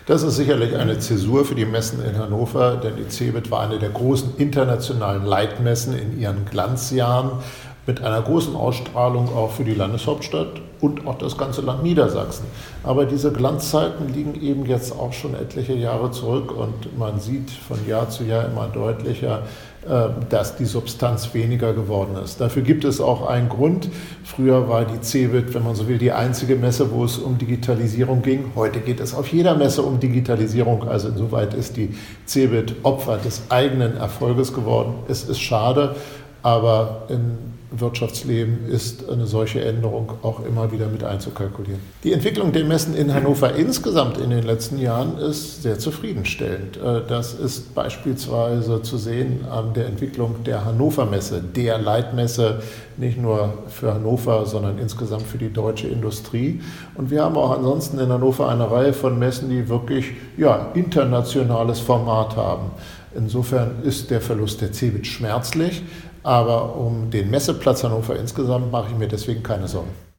Das ist sicherlich eine Zäsur für die Messen in Hannover, denn die CeBIT war eine der großen internationalen Leitmessen in ihren Glanzjahren mit einer großen Ausstrahlung auch für die Landeshauptstadt und auch das ganze Land Niedersachsen. Aber diese Glanzzeiten liegen eben jetzt auch schon etliche Jahre zurück und man sieht von Jahr zu Jahr immer deutlicher, dass die Substanz weniger geworden ist. Dafür gibt es auch einen Grund. Früher war die CeBIT, wenn man so will, die einzige Messe, wo es um Digitalisierung ging. Heute geht es auf jeder Messe um Digitalisierung. Also insoweit ist die CeBIT Opfer des eigenen Erfolges geworden. Es ist schade, aber im Wirtschaftsleben ist eine solche Änderung auch immer wieder mit einzukalkulieren. Die Entwicklung der Messen in Hannover insgesamt in den letzten Jahren ist sehr zufriedenstellend. Das ist beispielsweise zu sehen an der Entwicklung der Hannover Messe, der Leitmesse nicht nur für Hannover, sondern insgesamt für die deutsche Industrie. Und wir haben auch ansonsten in Hannover eine Reihe von Messen, die wirklich internationales Format haben. Insofern ist der Verlust der CeBIT schmerzlich, aber um den Messeplatz Hannover insgesamt mache ich mir deswegen keine Sorgen.